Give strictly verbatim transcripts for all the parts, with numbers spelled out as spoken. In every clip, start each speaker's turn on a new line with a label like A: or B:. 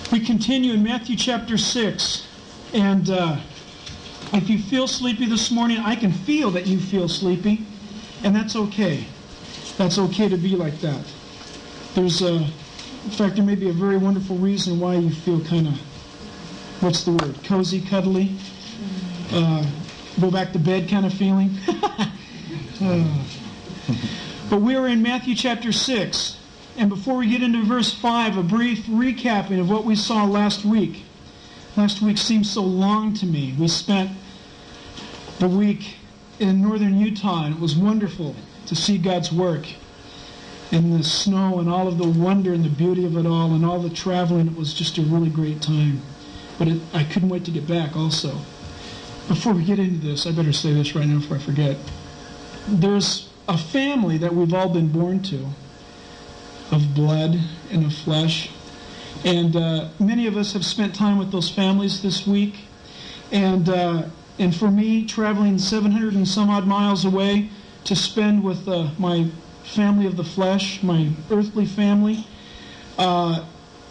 A: We continue in Matthew chapter six, and uh, if you feel sleepy this morning, I can feel that you feel sleepy, and that's okay. That's okay to be like that. There's a, in fact, there may be a very wonderful reason why you feel kind of, what's the word, cozy, cuddly, uh, go back to bed kind of feeling. uh, but we are in Matthew chapter six. And before we get into verse five, a brief recapping of what we saw last week. Last week seemed so long to me. We spent the week in northern Utah, and it was wonderful to see God's work in the snow and all of the wonder and the beauty of it all and all the traveling. It was just a really great time. But it, I couldn't wait to get back also. Before we get into this, I better say this right now before I forget. There's a family that we've all been born to, of blood and of flesh. And uh, many of us have spent time with those families this week. And uh, and for me, traveling seven hundred and some odd miles away to spend with uh, my family of the flesh, my earthly family, uh,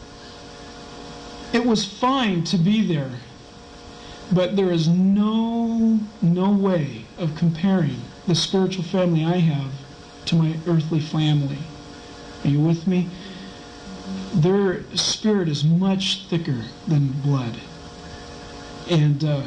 A: it was fine to be there. But there is no, no way of comparing the spiritual family I have to my earthly family. Are you with me? Their spirit is much thicker than blood. And uh,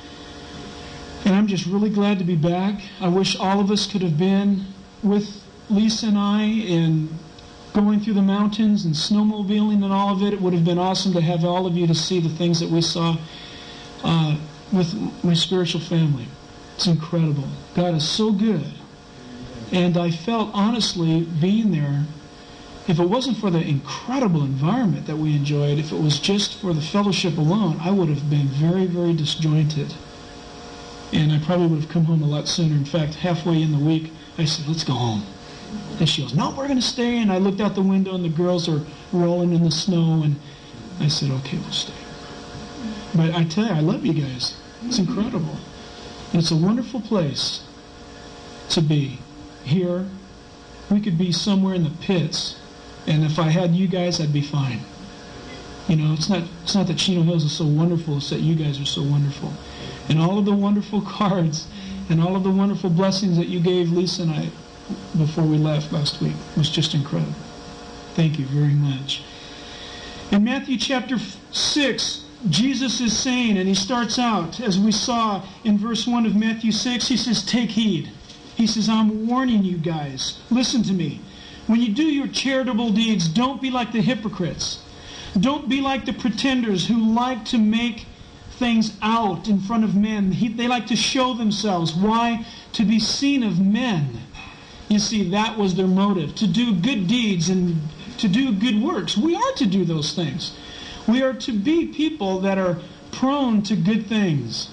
A: and I'm just really glad to be back. I wish all of us could have been with Lisa and I in going through the mountains and snowmobiling and all of it. It would have been awesome to have all of you to see the things that we saw uh, with my spiritual family. It's incredible. God is so good. And I felt, honestly, being there, if it wasn't for the incredible environment that we enjoyed, if it was just for the fellowship alone, I would have been very, very disjointed. And I probably would have come home a lot sooner. In fact, halfway in the week, I said, let's go home. And she goes, no, we're going to stay. And I looked out the window, and the girls are rolling in the snow. And I said, okay, we'll stay. But I tell you, I love you guys. It's incredible. And it's a wonderful place to be. Here, we could be somewhere in the pits. And if I had you guys, I'd be fine. You know, it's not it's not that Chino Hills is so wonderful, it's that you guys are so wonderful. And all of the wonderful cards and all of the wonderful blessings that you gave Lisa and I before we left last week was just incredible. Thank you very much. In Matthew chapter six, Jesus is saying, and he starts out, as we saw in verse one of Matthew six, he says, take heed. He says, I'm warning you guys. Listen to me. When you do your charitable deeds, don't be like the hypocrites. Don't be like the pretenders who like to make things out in front of men. He, they like to show themselves. Why? To be seen of men. You see, that was their motive. To do good deeds and to do good works. We are to do those things. We are to be people that are prone to good things.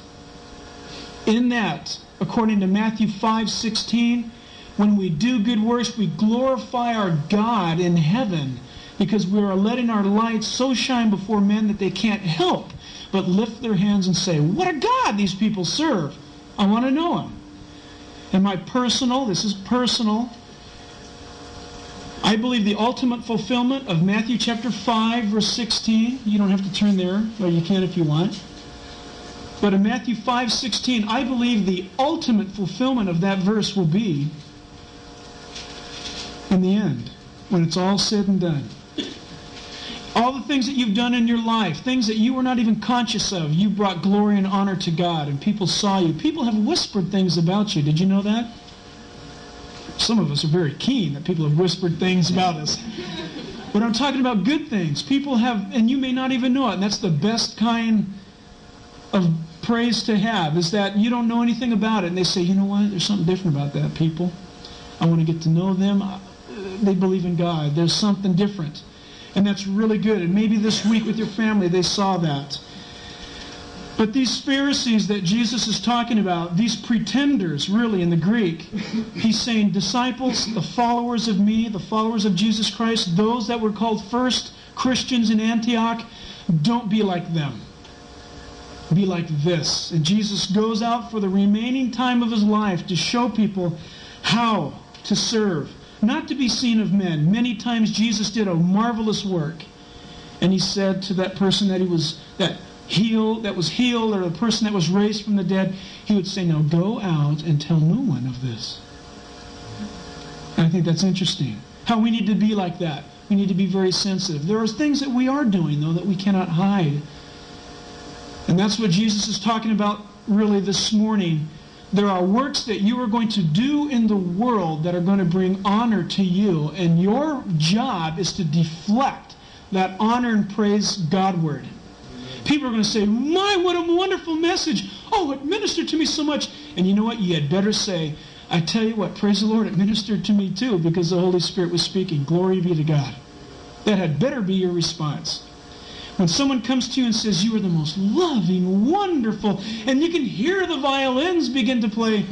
A: In that, according to Matthew five sixteen, when we do good works, we glorify our God in heaven because we are letting our light so shine before men that they can't help but lift their hands and say, what a God these people serve. I want to know him. And my personal, this is personal, I believe the ultimate fulfillment of Matthew chapter five, verse sixteen, you don't have to turn there, or you can if you want. But in Matthew five sixteen, I believe the ultimate fulfillment of that verse will be in the end, when it's all said and done. All the things that you've done in your life, things that you were not even conscious of, you brought glory and honor to God, and people saw you. People have whispered things about you. Did you know that? Some of us are very keen that people have whispered things about us. But I'm talking about good things. People have, and you may not even know it, and that's the best kind of praise to have, is that you don't know anything about it, and they say, you know what, there's something different about that, people. I want to get to know them. They believe in God. There's something different. And that's really good. And maybe this week with your family they saw that. But these Pharisees that Jesus is talking about, these pretenders, really, in the Greek, he's saying disciples, the followers of me, the followers of Jesus Christ, those that were called first Christians in Antioch, don't be like them. Be like this. And Jesus goes out for the remaining time of his life to show people how to serve. Not to be seen of men. Many times Jesus did a marvelous work. And he said to that person that he was that healed, that was healed, or the person that was raised from the dead, he would say, now go out and tell no one of this. And I think that's interesting. How we need to be like that. We need to be very sensitive. There are things that we are doing, though, that we cannot hide. And that's what Jesus is talking about really this morning. There are works that you are going to do in the world that are going to bring honor to you. And your job is to deflect that honor and praise Godward. People are going to say, my, what a wonderful message. Oh, it ministered to me so much. And you know what? You had better say, I tell you what, praise the Lord, it ministered to me too, because the Holy Spirit was speaking. Glory be to God. That had better be your response. When someone comes to you and says, you are the most loving, wonderful, and you can hear the violins begin to play,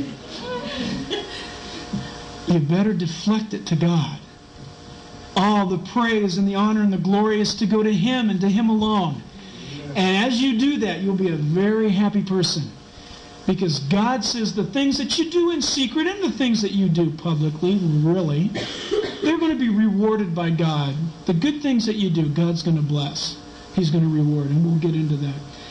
A: you better deflect it to God. All the praise and the honor and the glory is to go to Him and to Him alone. And as you do that, you'll be a very happy person. Because God says the things that you do in secret and the things that you do publicly, really, they're going to be rewarded by God. The good things that you do, God's going to bless. He's going to reward, and we'll get into that.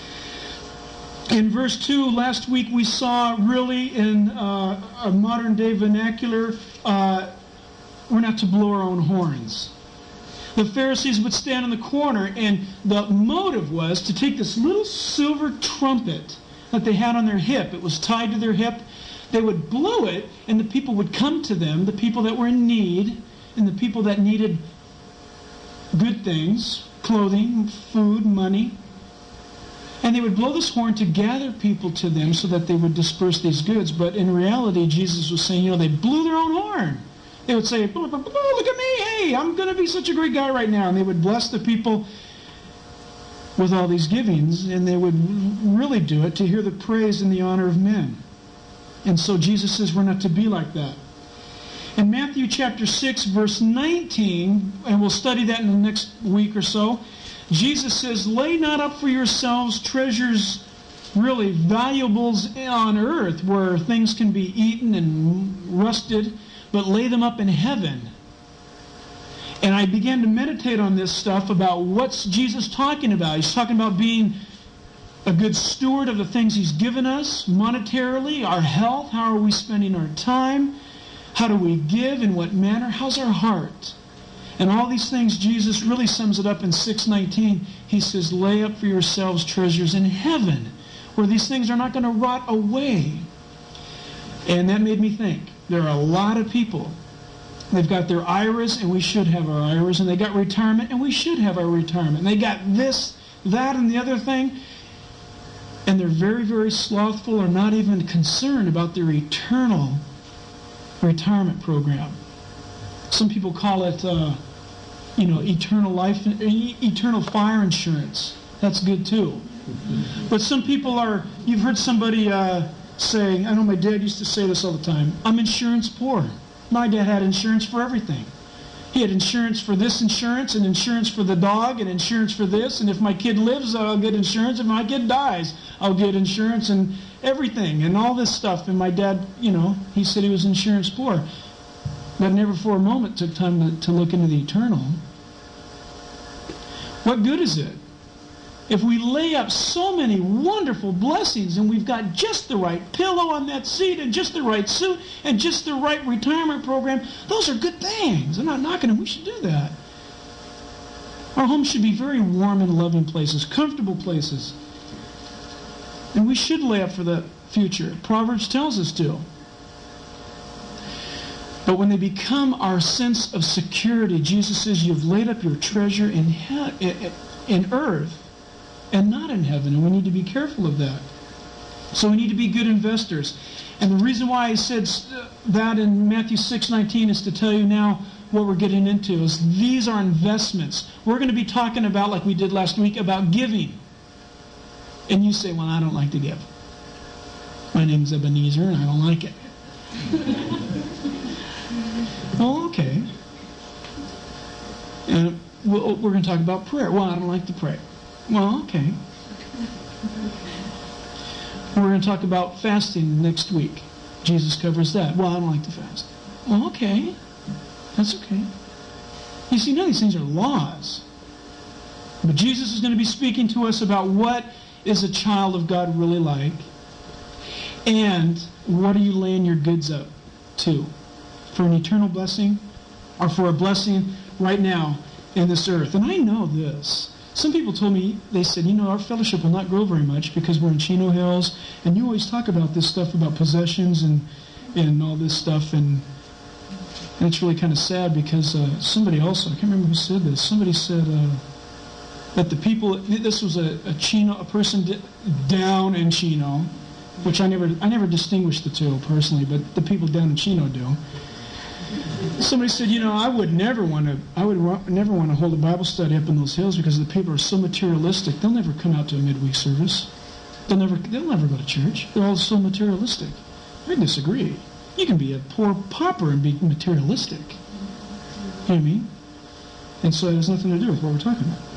A: In verse two, last week we saw really in uh, a modern day vernacular, uh, we're not to blow our own horns. The Pharisees would stand in the corner, and the motive was to take this little silver trumpet that they had on their hip. It was tied to their hip. They would blow it, and the people would come to them, the people that were in need, and the people that needed good things, clothing, food, money. And they would blow this horn to gather people to them so that they would disperse these goods. But in reality, Jesus was saying, you know, they blew their own horn. They would say, oh, look at me, hey, I'm going to be such a great guy right now. And they would bless the people with all these givings, and they would really do it to hear the praise and the honor of men. And so Jesus says we're not to be like that. In Matthew chapter six, verse nineteen, and we'll study that in the next week or so, Jesus says, lay not up for yourselves treasures, really valuables on earth, where things can be eaten and rusted, but lay them up in heaven. And I began to meditate on this stuff about what's Jesus talking about. He's talking about being a good steward of the things He's given us monetarily, our health, how are we spending our time, how do we give, in what manner, how's our heart. And all these things, Jesus really sums it up in six nineteen. He says, lay up for yourselves treasures in heaven, where these things are not going to rot away. And that made me think. There are a lot of people. They've got their I R As, and we should have our I R As. And they got retirement, and we should have our retirement. And they got this, that, and the other thing. And they're very, very slothful, or not even concerned about their eternal retirement program. Some people call it, uh, you know, eternal life, eternal fire insurance. That's good too. But some people are, you've heard somebody uh, say, I know my dad used to say this all the time, I'm insurance poor. My dad had insurance for everything. He had insurance for this insurance, and insurance for the dog, and insurance for this, and if my kid lives, I'll get insurance. If my kid dies, I'll get insurance, and everything, and all this stuff. And my dad, you know, he said he was insurance poor. But never for a moment took time to, to look into the eternal. What good is it if we lay up so many wonderful blessings and we've got just the right pillow on that seat and just the right suit and just the right retirement program? Those are good things. I'm not knocking them. We should do that. Our homes should be very warm and loving places, comfortable places. And we should lay up for the future. Proverbs tells us to. But when they become our sense of security, Jesus says you've laid up your treasure in, he- in earth and not in heaven. And we need to be careful of that. So we need to be good investors. And the reason why I said that in Matthew six nineteen is to tell you now what we're getting into. Is these are investments. We're going to be talking about, like we did last week, about giving. And you say, well, I don't like to give. My name's Ebenezer and I don't like it. Oh, okay. And we're going to talk about prayer. Well, I don't like to pray. Well, okay. We're going to talk about fasting next week. Jesus covers that. Well, I don't like to fast. Well, okay. That's okay. You see, none of these things are laws. But Jesus is going to be speaking to us about what is a child of God really like, and what are you laying your goods up to? For an eternal blessing, or for a blessing right now in this earth? And I know this. Some people told me, they said, you know, our fellowship will not grow very much because we're in Chino Hills, and you always talk about this stuff about possessions and and all this stuff, and, and it's really kind of sad because uh, somebody also, I can't remember who said this, somebody said uh, that the people, this was a, a Chino, a person d- down in Chino, which I never, I never distinguished the two personally, but the people down in Chino do. Somebody said, you know, I would never want to, I would ro- never want to hold a Bible study up in those hills because the people are so materialistic. They'll never come out to a midweek service. They'll never, they'll never go to church. They're all so materialistic. I disagree. You can be a poor pauper and be materialistic. You know what I mean? And so it has nothing to do with what we're talking about.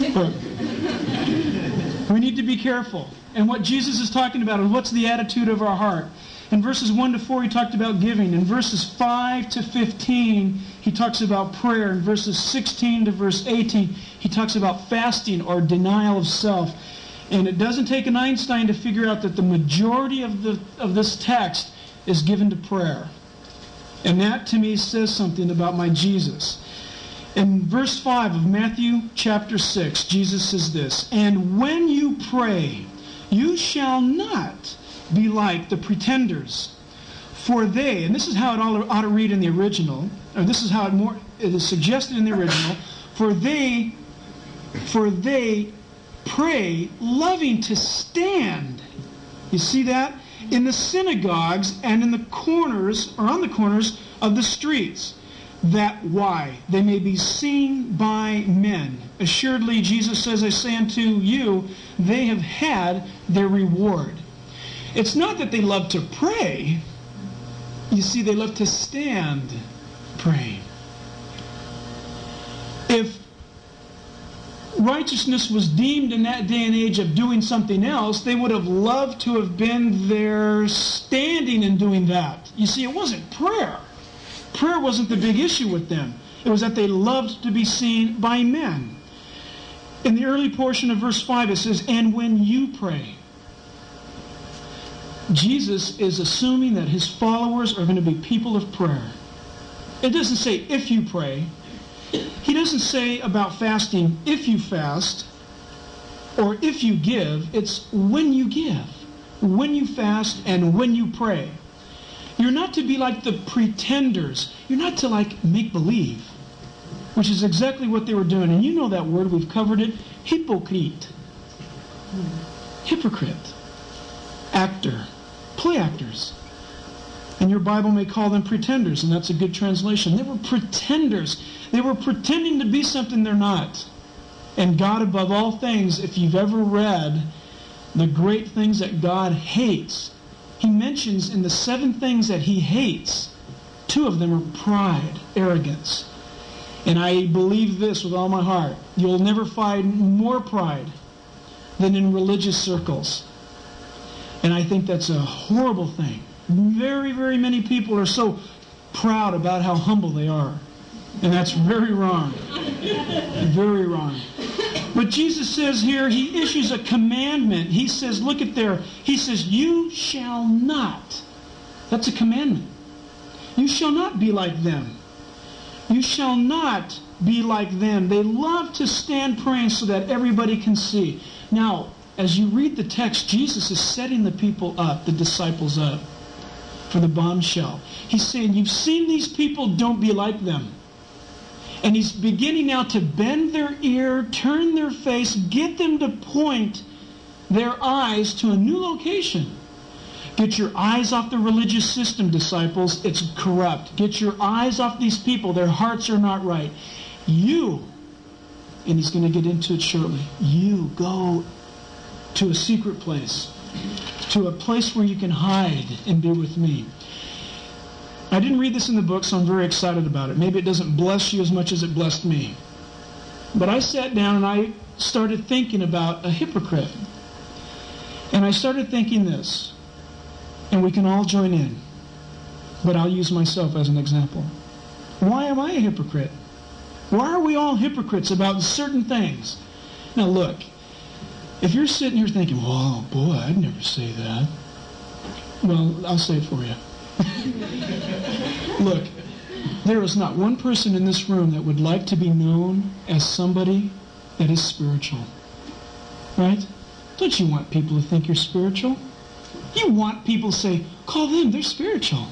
A: But we need to be careful. And what Jesus is talking about is what's the attitude of our heart. In verses one to four, he talked about giving. In verses five to fifteen, he talks about prayer. In verses sixteen to verse eighteen, he talks about fasting or denial of self. And it doesn't take an Einstein to figure out that the majority of the of this text is given to prayer. And that, to me, says something about my Jesus. In verse five of Matthew chapter six, Jesus says this, "And when you pray, you shall not be like the pretenders, for they," and this is how it ought to read in the original, or this is how it more it is suggested in the original, "For they, for they pray, loving to stand." You see that? "In the synagogues and in the corners, or on the corners of the streets, that," why? "They may be seen by men. Assuredly," Jesus says, "I say unto you, they have had their reward." It's not that they love to pray. You see, they love to stand praying. If righteousness was deemed in that day and age of doing something else, they would have loved to have been there standing and doing that. You see, it wasn't prayer. Prayer wasn't the big issue with them. It was that they loved to be seen by men. In the early portion of verse five, it says, "And when you pray." Jesus is assuming that his followers are going to be people of prayer. It doesn't say if you pray. He doesn't say about fasting if you fast or if you give. It's when you give, when you fast, and when you pray. You're not to be like the pretenders. You're not to like make believe, which is exactly what they were doing. And you know that word, we've covered it. Hypocrite. Hypocrite. Actor. Play actors. And your Bible may call them pretenders, and that's a good translation. They were pretenders. They were pretending to be something they're not. And God, above all things, if you've ever read the great things that God hates, he mentions in the seven things that he hates, two of them are pride, arrogance. And I believe this with all my heart. You'll never find more pride than in religious circles. And I think that's a horrible thing. Very, very many people are so proud about how humble they are. And that's very wrong. Very wrong. But Jesus says here, he issues a commandment. He says, look at there. He says, you shall not. That's a commandment. You shall not be like them. You shall not be like them. They love to stand praying so that everybody can see. Now, as you read the text, Jesus is setting the people up, the disciples up, for the bombshell. He's saying, you've seen these people, don't be like them. And he's beginning now to bend their ear, turn their face, get them to point their eyes to a new location. Get your eyes off the religious system, disciples. It's corrupt. Get your eyes off these people. Their hearts are not right. You, and he's going to get into it shortly, you go to a secret place, to a place where you can hide and be with me. I didn't read this in the book, so I'm very excited about it. Maybe it doesn't bless you as much as it blessed me. But I sat down and I started thinking about a hypocrite. And I started thinking this, and we can all join in, but I'll use myself as an example. Why am I a hypocrite? Why are we all hypocrites about certain things? Now look, if you're sitting here thinking, "Oh boy, I'd never say that," well, I'll say it for you. Look, there is not one person in this room that would like to be known as somebody that is spiritual. Right? Don't you want people to think you're spiritual? You want people to say, "Call them, they're spiritual."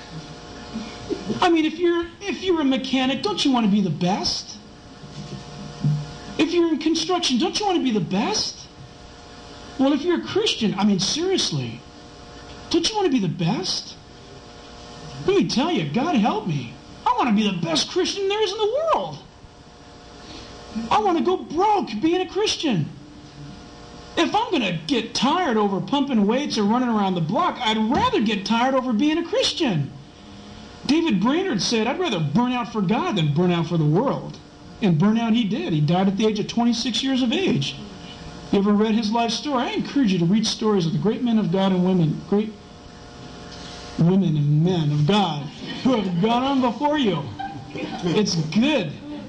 A: I mean, if you're if you're a mechanic, don't you want to be the best? If you're in construction, don't you want to be the best? Well, if you're a Christian, I mean, seriously, don't you want to be the best? Let me tell you, God help me. I want to be the best Christian there is in the world. I want to go broke being a Christian. If I'm going to get tired over pumping weights or running around the block, I'd rather get tired over being a Christian. David Brainerd said, "I'd rather burn out for God than burn out for the world." And burn out he did. He died at the age of twenty-six years of age. You ever read his life story? I encourage you to read stories of the great men of God and women, great women and men of God who have gone on before you. It's good.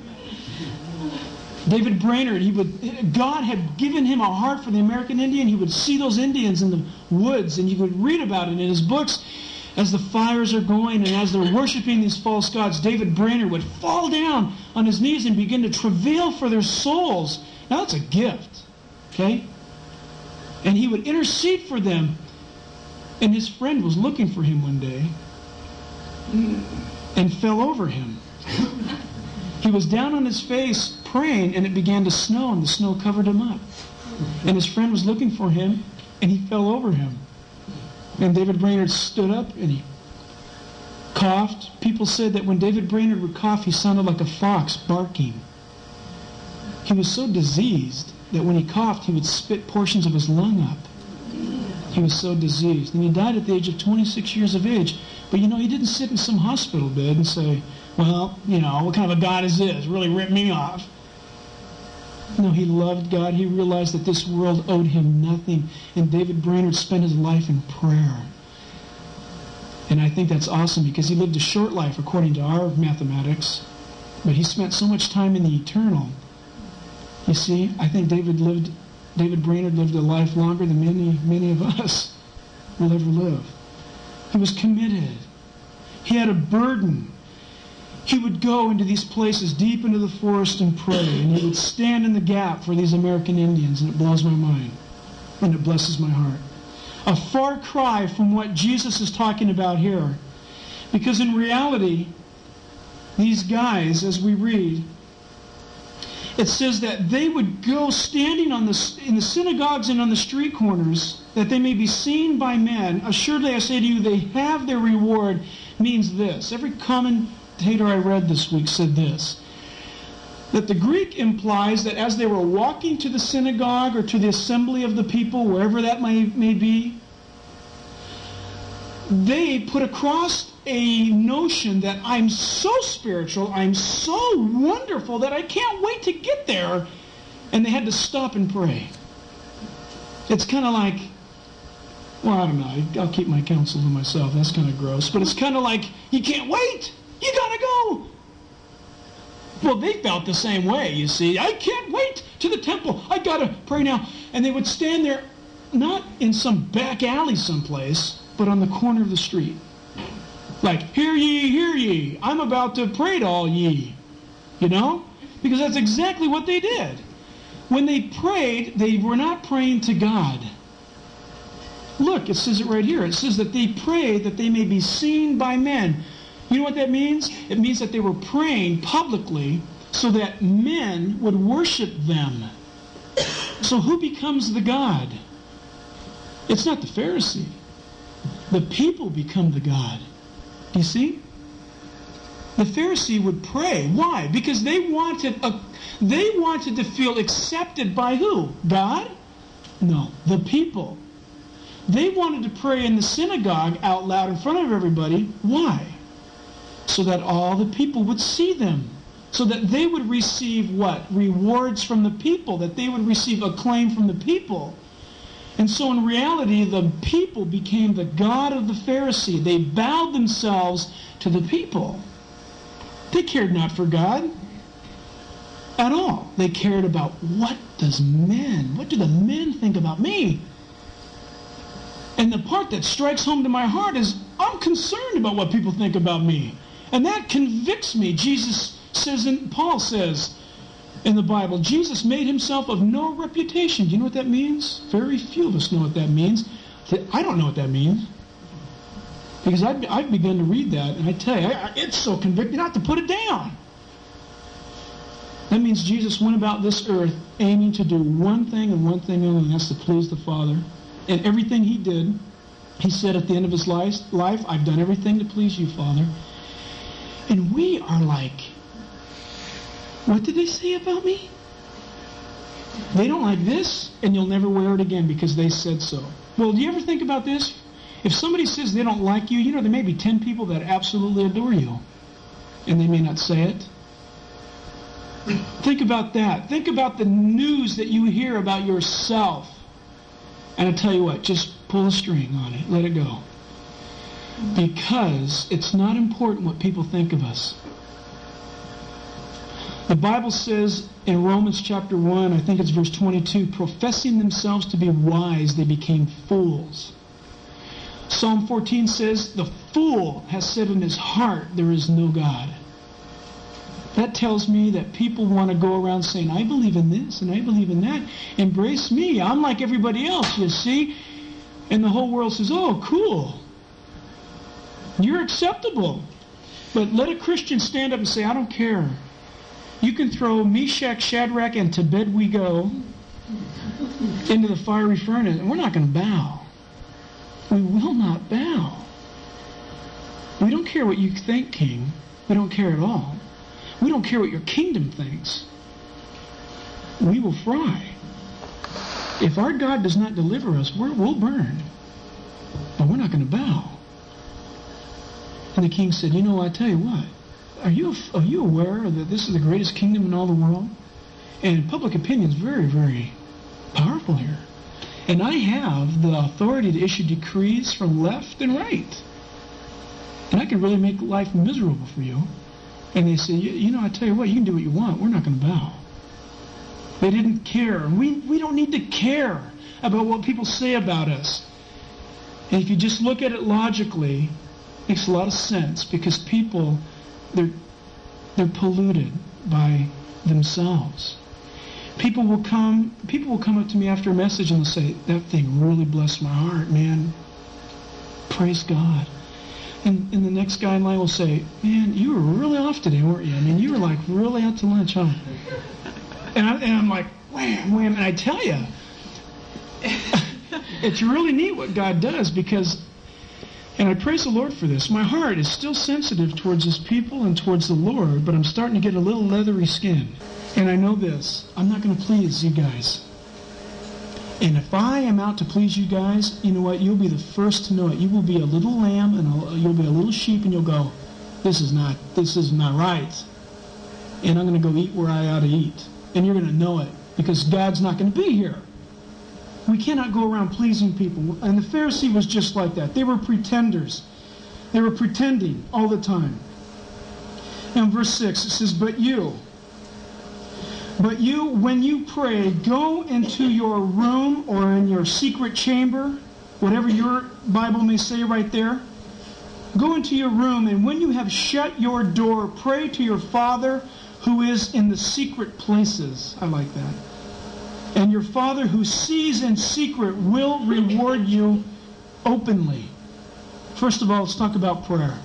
A: David Brainerd, he would, God had given him a heart for the American Indian. He would see those Indians in the woods, and you could read about it in his books. As the fires are going and as they're worshiping these false gods, David Brainerd would fall down on his knees and begin to travail for their souls. Now that's a gift, okay? And he would intercede for them. And his friend was looking for him one day and fell over him. He was down on his face praying, and it began to snow, and the snow covered him up. And his friend was looking for him, and he fell over him. And David Brainerd stood up and he coughed. People said that when David Brainerd would cough, he sounded like a fox barking. He was so diseased that when he coughed, he would spit portions of his lung up. He was so diseased. And he died at the age of twenty-six years of age. But you know, he didn't sit in some hospital bed and say, "Well, you know, what kind of a God is this? Really ripped me off." No, he loved God. He realized that this world owed him nothing. And David Brainerd spent his life in prayer. And I think that's awesome because he lived a short life according to our mathematics. But he spent so much time in the eternal. You see, I think David lived, David Brainerd lived a life longer than many, many of us will ever live. He was committed. He had a burden. He would go into these places deep into the forest and pray, and he would stand in the gap for these American Indians, and it blows my mind, and it blesses my heart. A far cry from what Jesus is talking about here, because in reality, these guys, as we read, it says that they would go standing on the, in the synagogues and on the street corners, that they may be seen by men. Assuredly, I say to you, they have their reward, means this. Every common commentator I read this week said this, that the Greek implies that as they were walking to the synagogue or to the assembly of the people, wherever that may, may be, they put across a notion that I'm so spiritual, I'm so wonderful that I can't wait to get there, and they had to stop and pray. It's kind of like, well, I don't know, I'll keep my counsel to myself, that's kind of gross, but it's kind of like, you can't wait! You gotta go! Well, they felt the same way, you see. I can't wait to the temple. I gotta pray now. And they would stand there, not in some back alley someplace, but on the corner of the street. Like, hear ye, hear ye. I'm about to pray to all ye. You know? Because that's exactly what they did. When they prayed, they were not praying to God. Look, it says it right here. It says that they prayed that they may be seen by men. You know what that means? It means that they were praying publicly so that men would worship them. So who becomes the God? It's not the Pharisee. The people become the God. Do you see? The Pharisee would pray. Why? Because they wanted a, they wanted to feel accepted by who? God? No, the people. They wanted to pray in the synagogue out loud in front of everybody. Why? So that all the people would see them. So that they would receive what? Rewards from the people. That they would receive acclaim from the people. And so in reality, the people became the God of the Pharisee. They bowed themselves to the people. They cared not for God. at all. They cared about what does men, what do the men think about me? And the part that strikes home to my heart is I'm concerned about what people think about me. And that convicts me. Jesus says, and Paul says in the Bible, Jesus made himself of no reputation. Do you know what that means? Very few of us know what that means. I don't know what that means. Because I've, I've begun to read that, and I tell you, I, it's so convicting, I have to put it down. That means Jesus went about this earth aiming to do one thing and one thing only, and that's to please the Father. And everything he did, he said at the end of his life, life, I've done everything to please you, Father. And we are like, what did they say about me? They don't like this, and you'll never wear it again because they said so. Well, do you ever think about this? If somebody says they don't like you, you know, there may be ten people that absolutely adore you, and they may not say it. Think about that. Think about the news that you hear about yourself. And I tell you what, just pull a string on it. Let it go. Because it's not important what people think of us. The Bible says in Romans chapter one, I think it's verse twenty-two, professing themselves to be wise, they became fools. Psalm fourteen says, the fool has said in his heart, there is no God. That tells me that people want to go around saying, I believe in this and I believe in that. Embrace me. I'm like everybody else, you see. And the whole world says, oh, cool. You're acceptable. But let a Christian stand up and say, I don't care. You can throw Meshach, Shadrach, and to bed we go into the fiery furnace, and we're not going to bow. We will not bow. We don't care what you think, King. We don't care at all. We don't care what your kingdom thinks. We will fry. If our God does not deliver us, we're, we'll burn. But we're not going to bow. And the king said, you know, I tell you what. Are you, are you aware that this is the greatest kingdom in all the world? And public opinion is very, very powerful here. And I have the authority to issue decrees from left and right. And I can really make life miserable for you. And they say, you know, I tell you what, you can do what you want. We're not going to bow. They didn't care. We, we don't need to care about what people say about us. And if you just look at it logically, it makes a lot of sense because people, they're, they're polluted by themselves. People will come people will come up to me after a message and they'll say, that thing really blessed my heart, man. Praise God. And, and the next guy in line will say, man, you were really off today, weren't you? I mean, you were like really out to lunch, huh? And, I, and I'm like, wham, wham. And I tell you, it's really neat what God does because, and I praise the Lord for this, my heart is still sensitive towards His people and towards the Lord, but I'm starting to get a little leathery skin. And I know this, I'm not going to please you guys. And if I am out to please you guys, you know what? You'll be the first to know it. You will be a little lamb and a, you'll be a little sheep, and you'll go, "This is not, this is not right." And I'm going to go eat where I ought to eat, and you're going to know it because God's not going to be here. We cannot go around pleasing people. And the Pharisee was just like that. They were pretenders. They were pretending all the time. Now in verse six it says, "But you." But you, when you pray, go into your room or in your secret chamber, whatever your Bible may say right there. Go into your room, and when you have shut your door, pray to your Father who is in the secret places. I like that. And your Father who sees in secret will reward you openly. First of all, let's talk about prayer.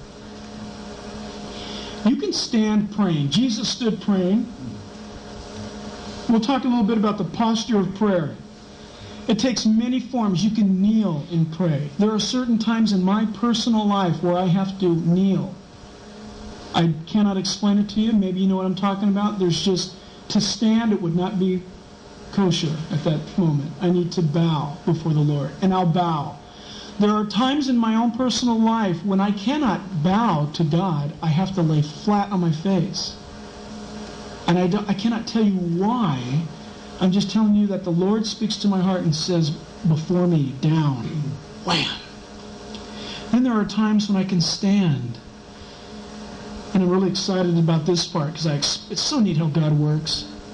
A: You can stand praying. Jesus stood praying. We'll talk a little bit about the posture of prayer. It takes many forms. You can kneel and pray. There are certain times in my personal life where I have to kneel. I cannot explain it to you. Maybe you know what I'm talking about. There's just, to stand, it would not be kosher at that moment. I need to bow before the Lord, and I'll bow. There are times in my own personal life when I cannot bow to God. I have to lay flat on my face. And I, don't, I cannot tell you why. I'm just telling you that the Lord speaks to my heart and says, before me, down, wham. Then there are times when I can stand. And I'm really excited about this part because I, it's so neat how God works.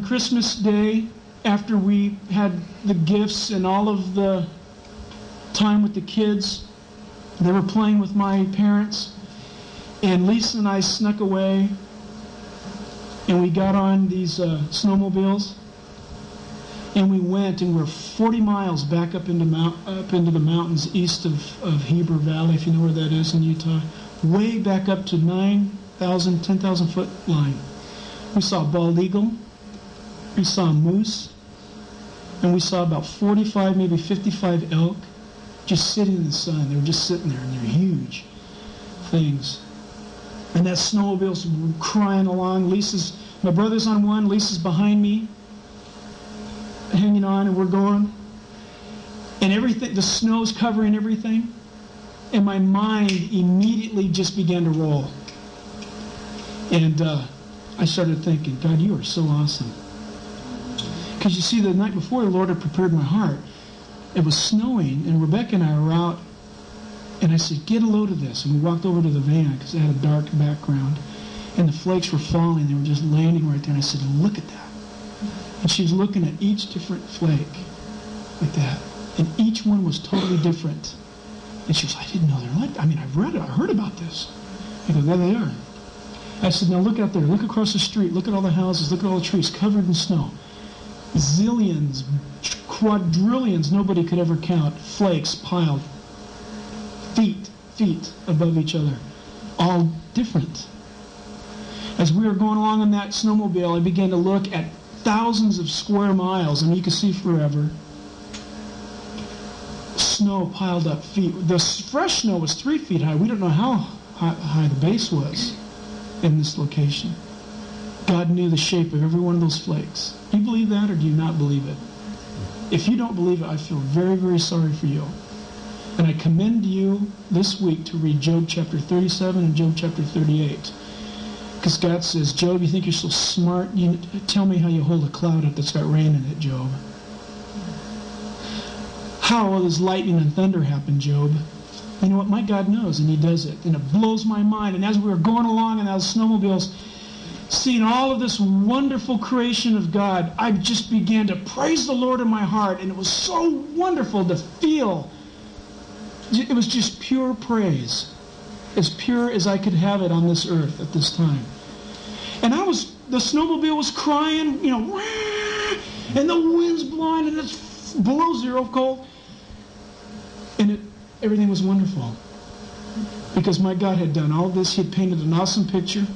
A: on Christmas Day, after we had the gifts and all of the time with the kids, they were playing with my parents, and Lisa and I snuck away, and we got on these uh, snowmobiles, and we went, and we're forty miles back up into mount, up into the mountains east of, of Heber Valley, if you know where that is in Utah, way back up to nine thousand, ten thousand foot line. We saw a bald eagle, we saw a moose, and we saw about forty-five, maybe fifty-five elk just sitting in the sun. They were just sitting there, and they're huge things. And that snowmobile's crying along. Lisa's, my brother's on one, Lisa's behind me, hanging on, and we're going. And everything, the snow's covering everything. And my mind immediately just began to roll. And uh, I started thinking, God, you are so awesome. Because you see, the night before, the Lord had prepared my heart. It was snowing, and Rebecca and I were out, and I said, get a load of this. And we walked over to the van, because it had a dark background, and the flakes were falling. They were just landing right there. And I said, look at that. And she was looking at each different flake, like that. And each one was totally different. And she was like, I didn't know they were like that. I mean, I've read it. I heard about this. I go, there they are. I said, now look out there. Look across the street. Look at all the houses. Look at all the trees covered in snow. Zillions, quadrillions, nobody could ever count, flakes piled feet, feet above each other, all different. As we were going along on that snowmobile, I began to look at thousands of square miles, and you could see forever. Snow piled up feet. The fresh snow was three feet high. We don't know how high, high the base was in this location. God knew the shape of every one of those flakes. Do you believe that, or do you not believe it? If you don't believe it, I feel very, very sorry for you. And I commend you this week to read Job chapter thirty-seven and Job chapter thirty-eight. Because God says, Job, you think you're so smart? You tell me how you hold a cloud up that's got rain in it, Job. How does lightning and thunder happen, Job? You know what? My God knows, and he does it. And it blows my mind. And as we were going along in those snowmobiles, seeing all of this wonderful creation of God, I just began to praise the Lord in my heart, and it was so wonderful to feel. It was just pure praise, as pure as I could have it on this earth at this time. And I was, the snowmobile was crying, you know, and the wind's blowing, and it's below zero cold, and it, everything was wonderful, because my God had done all this. He had painted an awesome picture.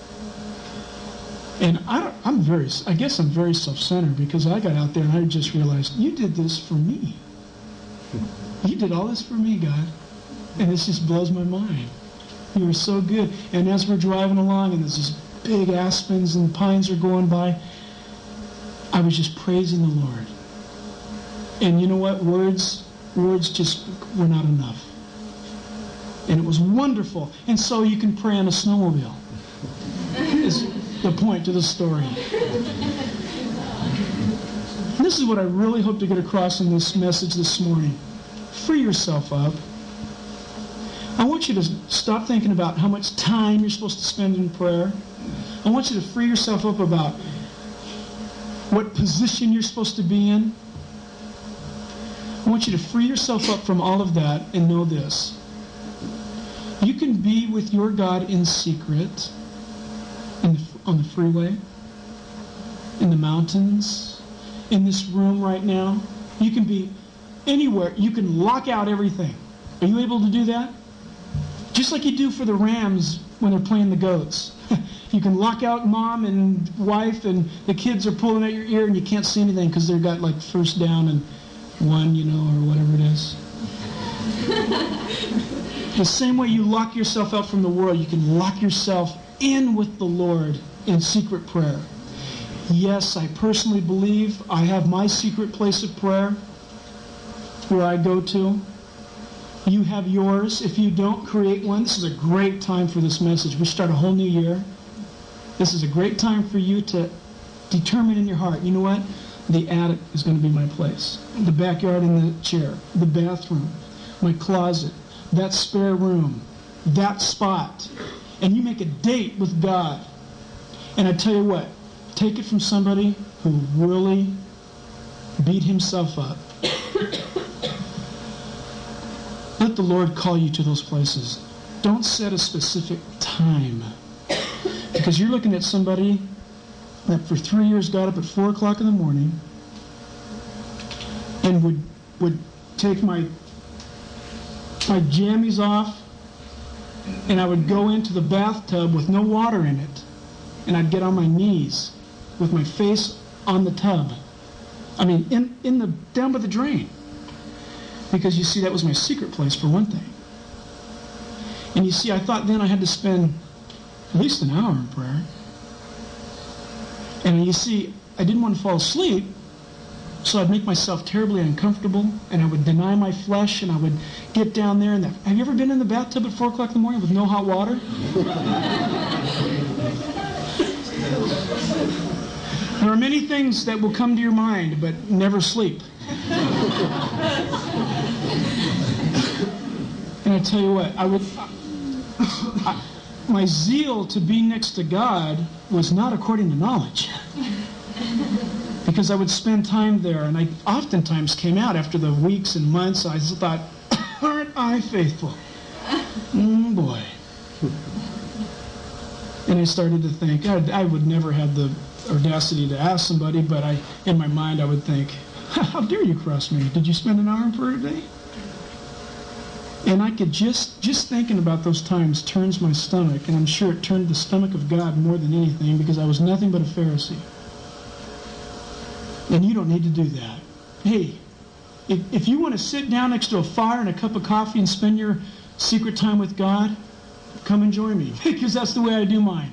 A: And I, I'm very, I guess I'm very self-centered, because I got out there and I just realized, you did this for me. You did all this for me, God. And this just blows my mind. You were so good. And as we're driving along and there's these big aspens and pines are going by, I was just praising the Lord. And you know what? Words, words just were not enough. And it was wonderful. And so you can pray on a snowmobile. It's the point to the story. And this is what I really hope to get across in this message this morning. Free yourself up. I want you to stop thinking about how much time you're supposed to spend in prayer. I want you to free yourself up about what position you're supposed to be in. I want you to free yourself up from all of that and know this. You can be with your God in secret, in the, on the freeway, in the mountains, in this room right now. You can be anywhere. You can lock out everything. Are you able to do that? Just like you do for the Rams when they're playing the goats. You can lock out mom and wife, and the kids are pulling at your ear, and you can't see anything because they've got like first down and one, you know, or whatever it is. The same way you lock yourself out from the world, you can lock yourself in with the Lord in secret prayer. Yes, I personally believe I have my secret place of prayer where I go to. You have yours. If you don't, create one. This is a great time for this message. We start a whole new year. This is a great time for you to determine in your heart, you know what? The attic is going to be my place. The backyard and the chair. The bathroom. My closet. That spare room. That spot. And you make a date with God. And I tell you what, take it from somebody who really beat himself up. Let the Lord call you to those places. Don't set a specific time. Because you're looking at somebody that for three years got up at four o'clock in the morning and would would take my my jammies off, and I would go into the bathtub with no water in it, and I'd get on my knees with my face on the tub. I mean, in, in the down by the drain. Because you see, that was my secret place for one thing. And you see, I thought then I had to spend at least an hour in prayer. And you see, I didn't want to fall asleep, so I'd make myself terribly uncomfortable, and I would deny my flesh, and I would get down there. And the, have you ever been in the bathtub at four o'clock in the morning with no hot water? There are many things that will come to your mind, but never sleep. And I tell you what, I would, I, my zeal to be next to God was not according to knowledge. Because I would spend time there, and I oftentimes came out after the weeks and months. I thought, aren't I faithful? Mm, boy. And I started to think, I, I would never have the audacity to ask somebody, but I, in my mind I would think, how dare you cross me? Did you spend an hour in prayer today? And I could just, just thinking about those times turns my stomach, and I'm sure it turned the stomach of God more than anything, because I was nothing but a Pharisee. And you don't need to do that. Hey, if, if you want to sit down next to a fire and a cup of coffee and spend your secret time with God, come and join me, because that's the way I do mine.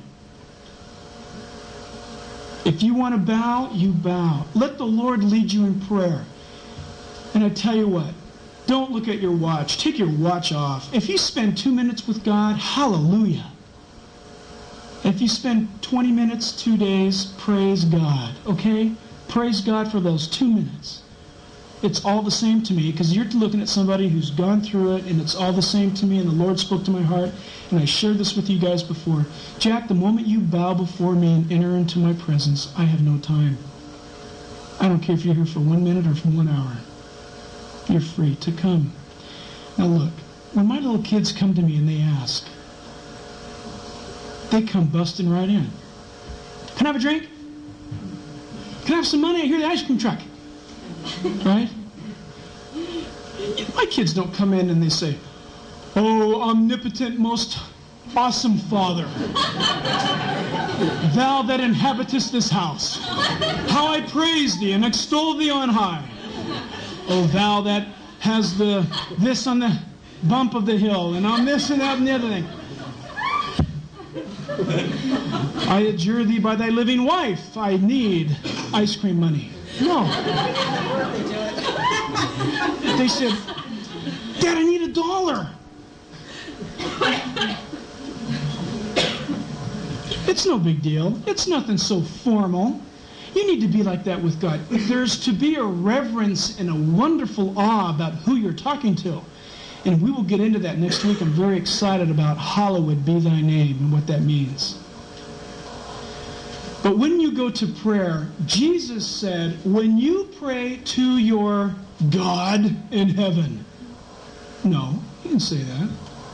A: If you want to bow, you bow. Let the Lord lead you in prayer. And I tell you what, don't look at your watch. Take your watch off. If you spend two minutes with God, hallelujah. If you spend twenty minutes, two days, praise God. Okay? Praise God for those two minutes. It's all the same to me, because you're looking at somebody who's gone through it, and it's all the same to me, and the Lord spoke to my heart, and I shared this with you guys before. Jack, the moment you bow before me and enter into my presence, I have no time. I don't care if you're here for one minute or for one hour. You're free to come. Now look, when my little kids come to me and they ask, they come busting right in. Can I have a drink? Can I have some money? I hear the ice cream truck. Right? My kids don't come in and they say, "Oh, omnipotent, most awesome Father, thou that inhabitest this house, how I praise thee and extol thee on high. Oh, thou that has the this on the bump of the hill, and on this and that and the other thing. I adjure thee by thy living wife, I need ice cream money." No. They said, "Dad, I need a dollar." It's no big deal. It's nothing so formal. You need to be like that with God. There's to be a reverence and a wonderful awe about who you're talking to. And we will get into that next week. I'm very excited about hallowed be thy name and what that means. But when you go to prayer, Jesus said, when you pray to your God in heaven. No, he didn't say that.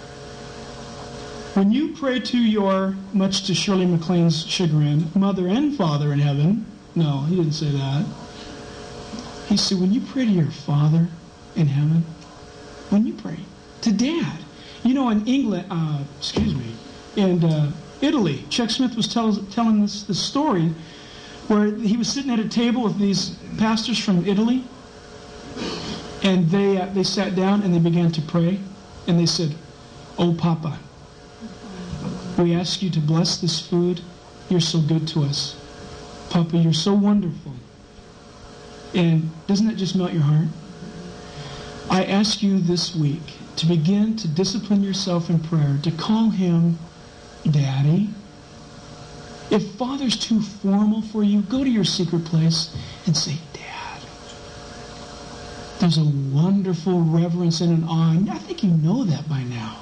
A: When you pray to your, much to Shirley MacLaine's chagrin, mother and father in heaven. No, he didn't say that. He said, when you pray to your Father in heaven, when you pray to Dad. You know, in England, uh, excuse me, in uh, Italy, Chuck Smith was tell, telling this, this story where he was sitting at a table with these pastors from Italy, and they uh, they sat down and they began to pray, and they said, "Oh, Papa, we ask you to bless this food. You're so good to us. Papa, you're so wonderful." And doesn't that just melt your heart? I ask you this week to begin to discipline yourself in prayer, to call him Daddy. If Father's too formal for you, go to your secret place and say, "Dad." There's a wonderful reverence and an awe, and I think you know that by now.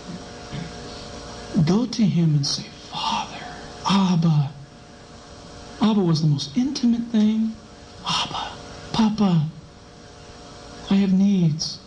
A: Go to him and say, "Father, Abba." Abba was the most intimate thing. Abba, Papa, I have needs.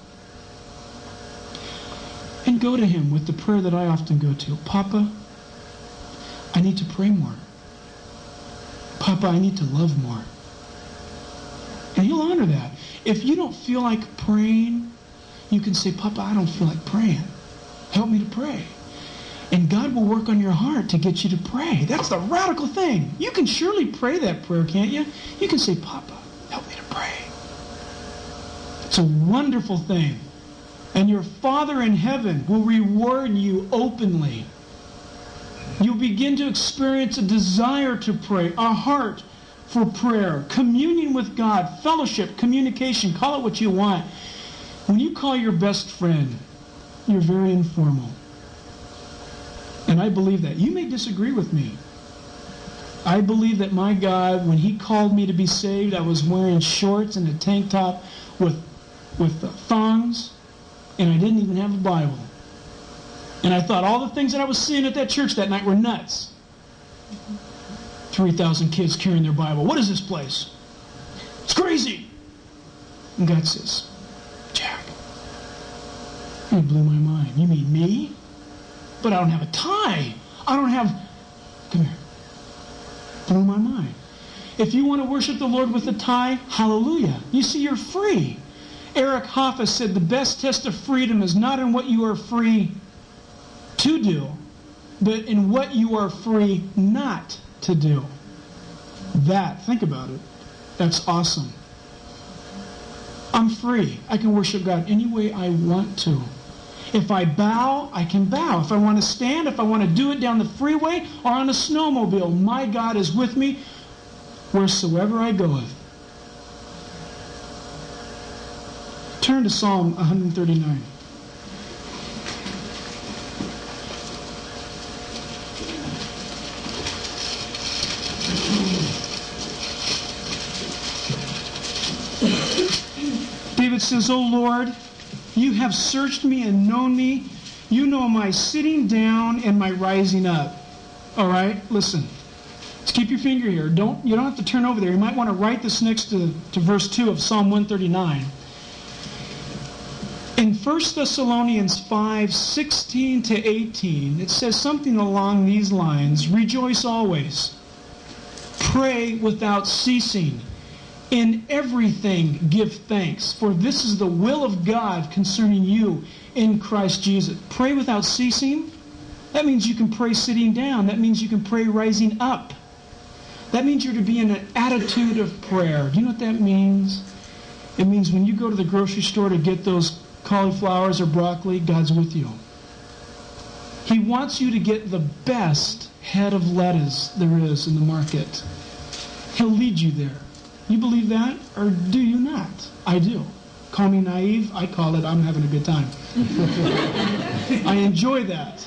A: And go to him with the prayer that I often go to. Papa, I need to pray more. Papa, I need to love more. And he'll honor that. If you don't feel like praying, you can say, Papa, I don't feel like praying. Help me to pray. And God will work on your heart to get you to pray. That's the radical thing. You can surely pray that prayer, can't you? You can say, Papa, help me to pray. It's a wonderful thing. And your Father in heaven will reward you openly. You'll begin to experience a desire to pray, a heart for prayer, communion with God, fellowship, communication, call it what you want. When you call your best friend, you're very informal. And I believe that. You may disagree with me. I believe that my God, when he called me to be saved, I was wearing shorts and a tank top with, with thongs, and I didn't even have a Bible. And I thought all the things that I was seeing at that church that night were nuts. three thousand kids carrying their Bible. What is this place? It's crazy. And God says, Jack, you blew my mind. You mean me? But I don't have a tie. I don't have... Come here. Blew my mind. If you want to worship the Lord with a tie, hallelujah. You see, you're free. Eric Hoffa said the best test of freedom is not in what you are free to do, but in what you are free not to do. That, think about it, that's awesome. I'm free. I can worship God any way I want to. If I bow, I can bow. If I want to stand, if I want to do it down the freeway or on a snowmobile, my God is with me wheresoever I goeth. Turn to Psalm one thirty-nine. David says, O Lord, you have searched me and known me. You know my sitting down and my rising up. All right, listen. Let's keep your finger here. Don't you don't have to turn over there. You might want to write this next to, to verse two of Psalm one thirty-nine. In First Thessalonians five, sixteen to eighteen, it says something along these lines. Rejoice always. Pray without ceasing. In everything give thanks, for this is the will of God concerning you in Christ Jesus. Pray without ceasing. That means you can pray sitting down. That means you can pray rising up. That means you're to be in an attitude of prayer. Do you know what that means? It means when you go to the grocery store to get those cauliflowers or broccoli, God's with you. He wants you to get the best head of lettuce there is in the market. He'll lead you there. You believe that, or do you not? I do. Call me naive. I call it I'm having a good time. I enjoy that.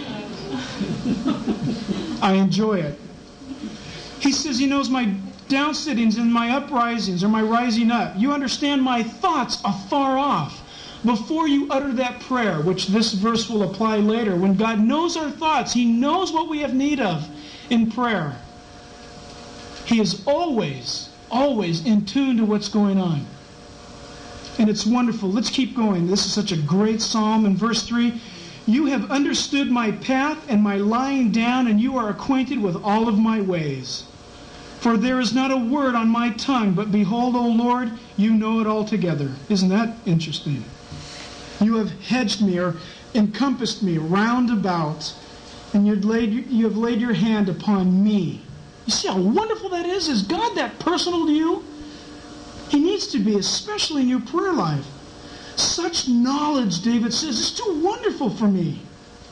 A: I enjoy it. He says he knows my downsittings and my uprisings or my rising up. You understand my thoughts afar off. Before you utter that prayer, which this verse will apply later, when God knows our thoughts, he knows what we have need of in prayer. He is always, always in tune to what's going on. And it's wonderful. Let's keep going. This is such a great psalm. In verse three, you have understood my path and my lying down, and you are acquainted with all of my ways. For there is not a word on my tongue, but behold, O Lord, you know it altogether. Isn't that interesting? You have hedged me or encompassed me round about, and you've laid, you have laid your hand upon me. You see how wonderful that is? Is God that personal to you? He needs to be, especially in your prayer life. Such knowledge, David says, is too wonderful for me.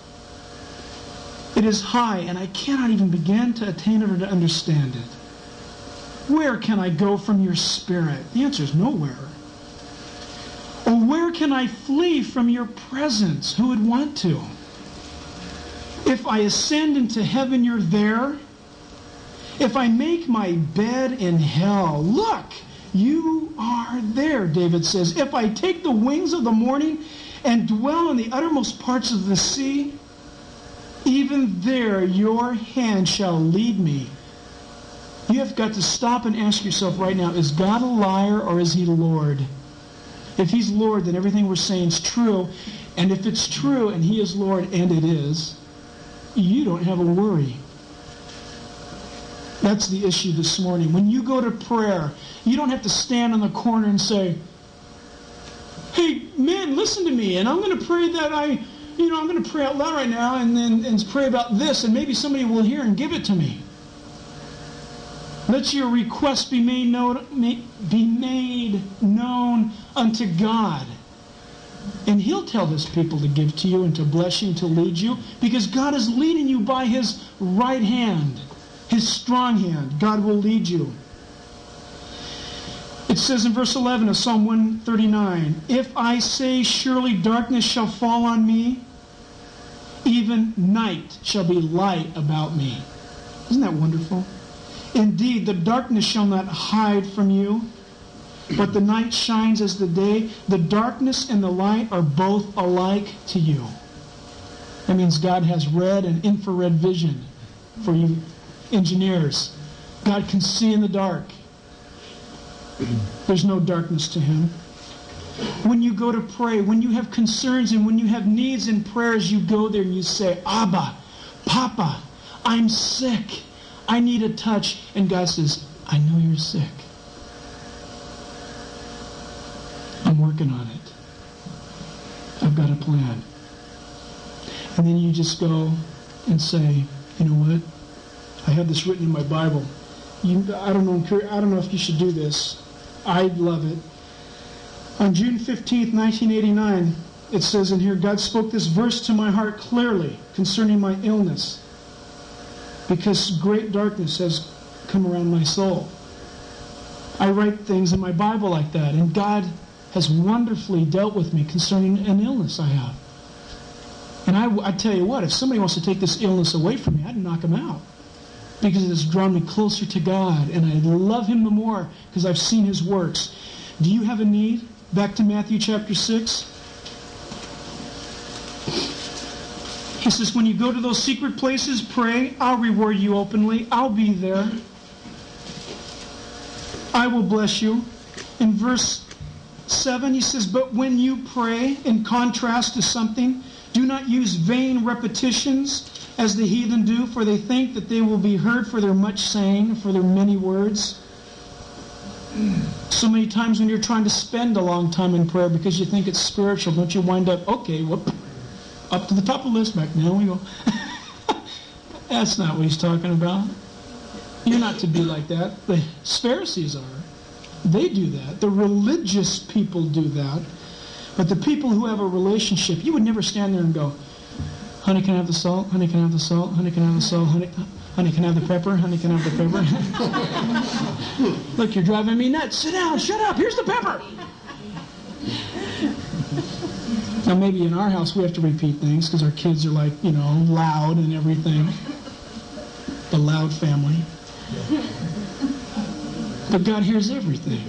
A: It is high, and I cannot even begin to attain it or to understand it. Where can I go from your spirit? The answer is nowhere. Or where can I flee from your presence? Who would want to? If I ascend into heaven, you're there. If I make my bed in hell, look, you are there, David says. If I take the wings of the morning and dwell in the uttermost parts of the sea, even there your hand shall lead me, You have got to stop and ask yourself right now, is God a liar or is he Lord? If he's Lord, then everything we're saying is true. And if it's true and he is Lord, and it is, you don't have a worry. That's the issue this morning. When you go to prayer, you don't have to stand on the corner and say, hey, man, listen to me, and I'm going to pray that I, you know, I'm going to pray out loud right now and then and pray about this, and maybe somebody will hear and give it to me. Let your request be made known, be made known unto God. And he'll tell his people to give to you and to bless you and to lead you, because God is leading you by his right hand, his strong hand. God will lead you. It says in verse eleven of Psalm one thirty-nine, if I say surely darkness shall fall on me, even night shall be light about me. Isn't that wonderful? Indeed, the darkness shall not hide from you, but the night shines as the day. The darkness and the light are both alike to you. That means God has red and infrared vision for you engineers. God can see in the dark. There's no darkness to him. When you go to pray, when you have concerns and when you have needs in prayers, you go there and you say, Abba, Papa, I'm sick. I need a touch. And God says, I know you're sick. I'm working on it. I've got a plan. And then you just go and say, you know what? I have this written in my Bible. You, I don't know. I don't know if you should do this. I love it. On June fifteenth, nineteen eighty-nine, it says in here, God spoke this verse to my heart clearly concerning my illness, because great darkness has come around my soul. I write things in my Bible like that, and God has wonderfully dealt with me concerning an illness I have. And I, I tell you what, if somebody wants to take this illness away from me, I'd knock him out, because it has drawn me closer to God, and I love him the more because I've seen his works. Do you have a need? Back to Matthew chapter six. He says, when you go to those secret places, pray. I'll reward you openly. I'll be there. I will bless you. In verse seven, he says, but when you pray, in contrast to something, do not use vain repetitions as the heathen do, for they think that they will be heard for their much saying, for their many words. So many times when you're trying to spend a long time in prayer because you think it's spiritual, don't you wind up, okay, whoop, up to the top of the list, back now we go. That's not what he's talking about. You're not to be like that. The Pharisees are. They do that. The religious people do that. But the people who have a relationship, you would never stand there and go, honey, can I have the salt? Honey, can I have the salt? Honey, can I have the salt? Honey, honey, can I have the pepper? Honey, can I have the pepper? Look, you're driving me nuts. Sit down. Shut up. Here's the pepper. Now, maybe in our house we have to repeat things because our kids are like, you know, loud and everything. The loud family. But God hears everything.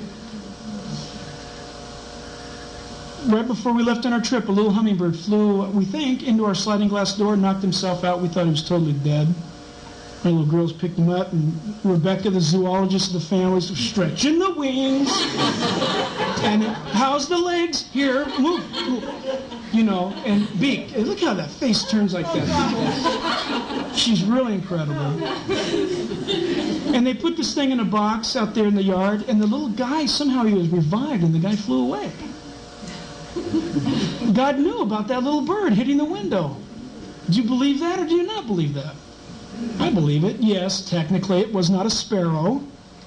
A: Right before we left on our trip, a little hummingbird flew, we think, into our sliding glass door, knocked himself out. We thought he was totally dead. My little girls picked him up, and Rebecca, the zoologist of the family, was stretching the wings. And how's the legs? Here, move, move. You know, and beak. And look how that face turns like that. She's really incredible. And they put this thing in a box out there in the yard, and the little guy, somehow he was revived, and the guy flew away. God knew about that little bird hitting the window. Do you believe that or do you not believe that? I believe it. Yes, technically it was not a sparrow.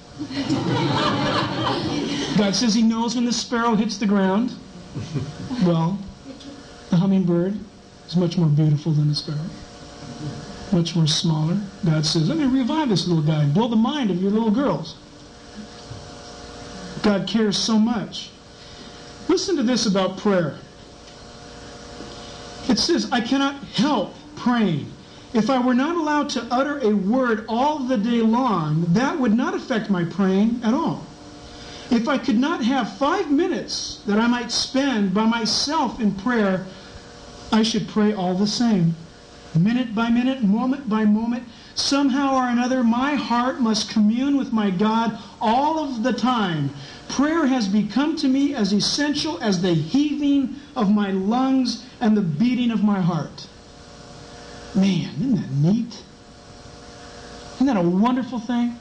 A: God says he knows when the sparrow hits the ground. Well, the hummingbird is much more beautiful than the sparrow. Much more smaller. God says, let me revive this little guy and blow the mind of your little girls. God cares so much. Listen to this about prayer. It says, I cannot help praying. If I were not allowed to utter a word all the day long, that would not affect my praying at all. If I could not have five minutes that I might spend by myself in prayer, I should pray all the same.
B: Minute by minute, moment by moment, somehow or another, my heart must commune with my God all of the time. Prayer has become to me as essential as the heaving of my lungs and the beating of my heart. Man, isn't that neat? Isn't that a wonderful thing?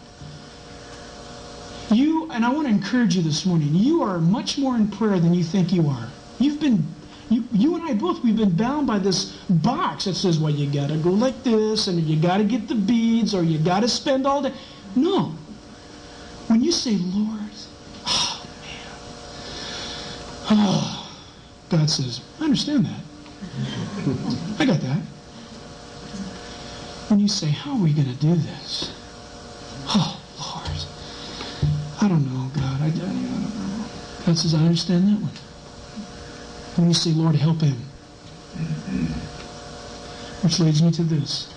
B: You, and I want to encourage you this morning, you are much more in prayer than you think you are. You've been, you, you and I both, we've been bound by this box that says, well, you got to go like this, and you got to get the beads, or you got to spend all day. No. When you say, Lord, oh, man. Oh, God says, I understand that. I got that. When you say, how are we going to do this? Oh, Lord. I don't know, God. I, I don't know. God says, I understand that one. When you say, Lord, help him. Which leads me to this.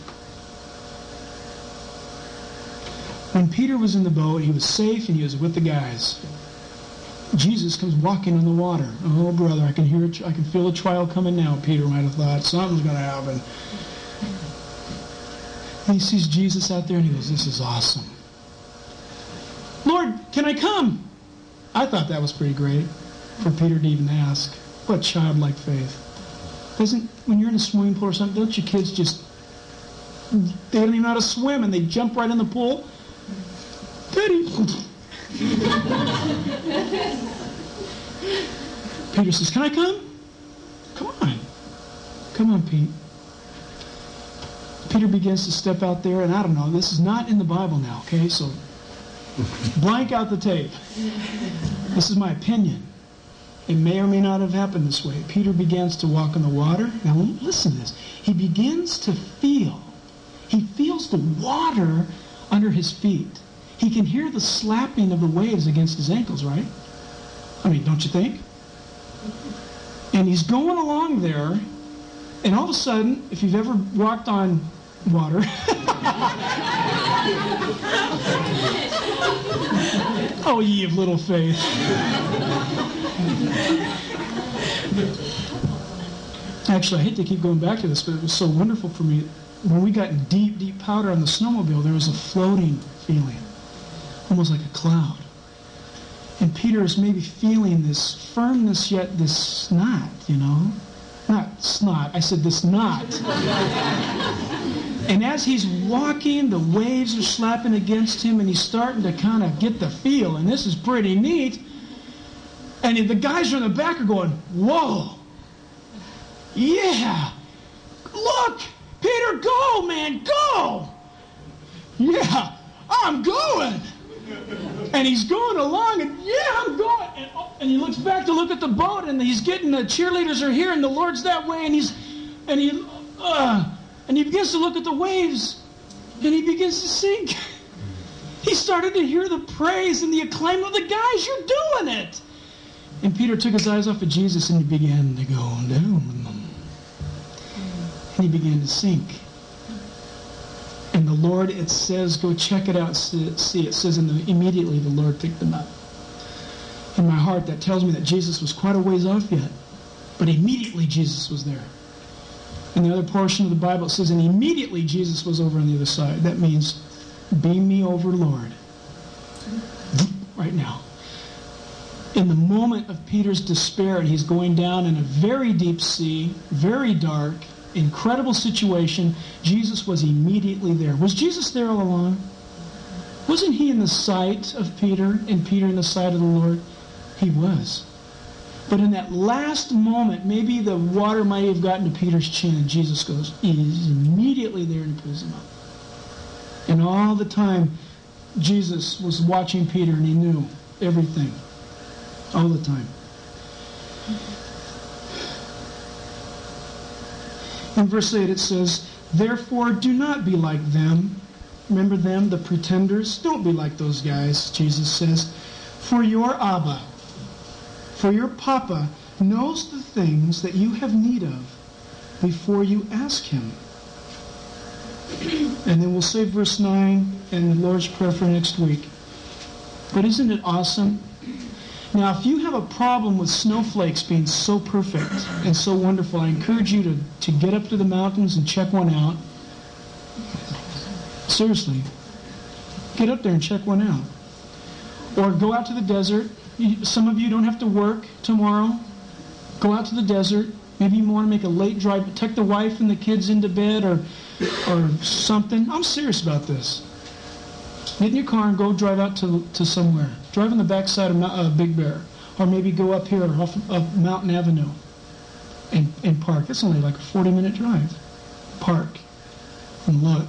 B: When Peter was in the boat, he was safe and he was with the guys. Jesus comes walking on the water. Oh, brother, I can hear it. I can feel a trial coming now. Peter might have thought something's going to happen. And he sees Jesus out there and he goes, this is awesome. Lord, can I come? I thought that was pretty great for Peter to even ask. What childlike faith. Doesn't, when you're in a swimming pool or something, don't your kids just, they don't even know how to swim and they jump right in the pool? Daddy. Peter says, can I come? Come on. Come on, Pete. Peter begins to step out there, and I don't know, this is not in the Bible now, okay? So, blank out the tape. This is my opinion. It may or may not have happened this way. Peter begins to walk on the water. Now, listen to this. He begins to feel. He feels the water under his feet. He can hear the slapping of the waves against his ankles, right? I mean, don't you think? And he's going along there, and all of a sudden, if you've ever walked on water, oh, ye of little faith. Actually, I hate to keep going back to this, but it was so wonderful for me. When we got in deep, deep powder on the snowmobile, there was a floating feeling, almost like a cloud. And Peter is maybe feeling this firmness, yet this snot, you know? Not snot, I said this knot. And as he's walking, the waves are slapping against him, and he's starting to kind of get the feel, and this is pretty neat. And the guys are in the back are going, whoa, yeah, look, Peter, go, man, go. Yeah, I'm going. And he's going along, and yeah, I'm going. And, oh, and he looks back to look at the boat, and he's getting, the cheerleaders are here, and the Lord's that way, and he's, and he, uh, and he begins to look at the waves, and he begins to sink. He started to hear the praise and the acclaim of the guys. You're doing it. And Peter took his eyes off of Jesus, and he began to go down. And he began to sink. And the Lord, it says, go check it out, see, it says, and the, immediately the Lord picked them up. In my heart, that tells me that Jesus was quite a ways off yet. But immediately Jesus was there. In the other portion of the Bible, it says, and immediately Jesus was over on the other side. That means, beam me over, Lord. Right now. In the moment of Peter's despair, and he's going down in a very deep sea, very dark, incredible situation, Jesus was immediately there. Was Jesus there all along? Wasn't he in the sight of Peter, and Peter in the sight of the Lord? He was. But in that last moment, maybe the water might have gotten to Peter's chin, and Jesus goes, he's immediately there and pulls him up. And all the time, Jesus was watching Peter, and he knew everything. All the time. In verse eight it says, therefore do not be like them. Remember them, the pretenders? Don't be like those guys, Jesus says. For your Abba, for your Papa, knows the things that you have need of before you ask him. And then we'll save verse nine and the Lord's Prayer for next week. But isn't it awesome?
A: Now, if you have a problem with snowflakes being so perfect and so wonderful, I encourage you to, to get up to the mountains and check one out. Seriously. Get up there and check one out. Or go out to the desert. Some of you don't have to work tomorrow. Go out to the desert. Maybe you want to make a late drive. Tuck the wife and the kids into bed or, or something. I'm serious about this. Get in your car and go drive out to to somewhere. Drive on the backside of uh, Big Bear. Or maybe go up here off of Mountain Avenue and, and park. It's only like a forty-minute drive. Park and look.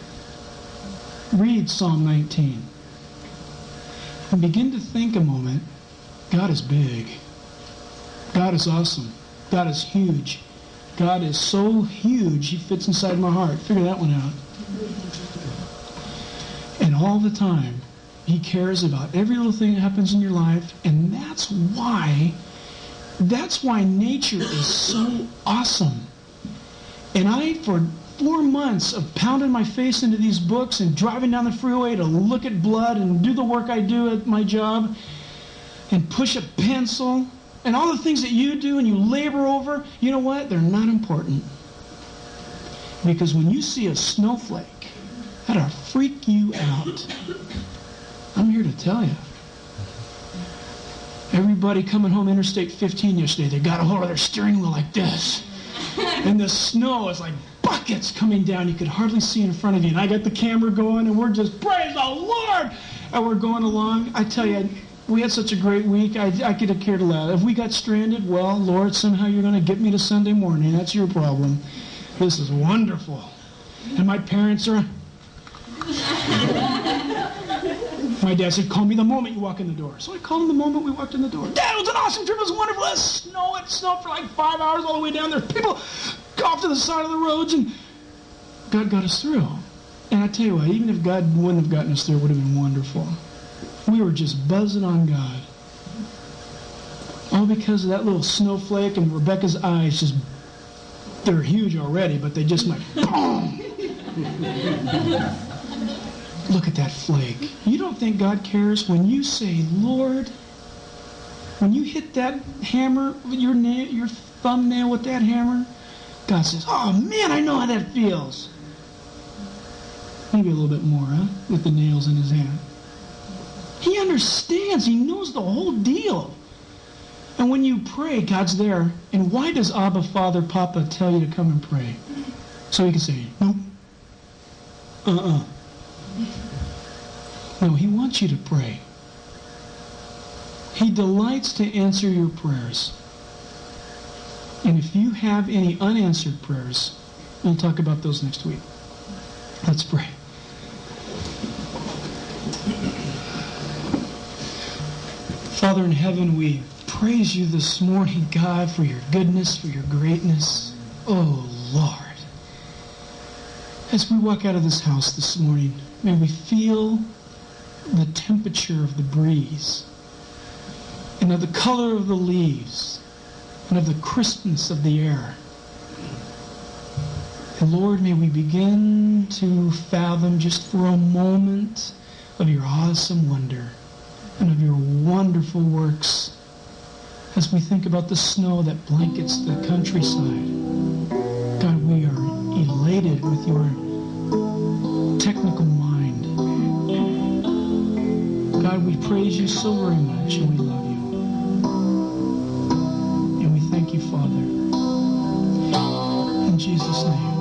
A: Read Psalm nineteen. And begin to think a moment. God is big. God is awesome. God is huge. God is so huge, He fits inside my heart. Figure that one out. And all the time, He cares about every little thing that happens in your life. And that's why, that's why nature is so awesome. And I, for four months of pounding my face into these books and driving down the freeway to look at blood and do the work I do at my job and push a pencil and all the things that you do and you labor over, you know what? They're not important. Because when you see a snowflake, that'll freak you out. I'm here to tell you. Everybody coming home Interstate fifteen yesterday, they got a hold of their steering wheel like this. And the snow is like buckets coming down. You could hardly see in front of you. And I got the camera going, and we're just, praise the Lord! And we're going along. I tell you, we had such a great week. I, I could have cared less. If we got stranded, well, Lord, somehow you're going to get me to Sunday morning. That's your problem. This is wonderful. And my parents are... My dad said, call me the moment you walk in the door. So I called him the moment we walked in the door. Dad, it was an awesome trip. It was wonderful. It snowed. It snowed for like five hours all the way down there. People off to the side of the roads, and God got us through. And I tell you what, even if God wouldn't have gotten us through, it would have been wonderful. We were just buzzing on God. All because of that little snowflake and Rebecca's eyes just, they're huge already, but they just might, boom! Look at that flake. You don't think God cares when you say, Lord, when you hit that hammer, your nail, your thumbnail with that hammer, God says, oh man, I know how that feels. Maybe a little bit more, huh? With the nails in his hand. He understands. He knows the whole deal. And when you pray, God's there. And why does Abba, Father, Papa tell you to come and pray? So he can say, nope. Uh-uh. No, He wants you to pray. He delights to answer your prayers. And if you have any unanswered prayers, we'll talk about those next week. Let's pray. Father in heaven, we praise you this morning, God, for your goodness, for your greatness. Oh, Lord. As we walk out of this house this morning, may we feel the temperature of the breeze and of the color of the leaves and of the crispness of the air. And Lord, may we begin to fathom just for a moment of your awesome wonder and of your wonderful works as we think about the snow that blankets the countryside. God, we are elated with your technical mind. God, we praise you so very much, and we love you. And we thank you, Father. In Jesus' name.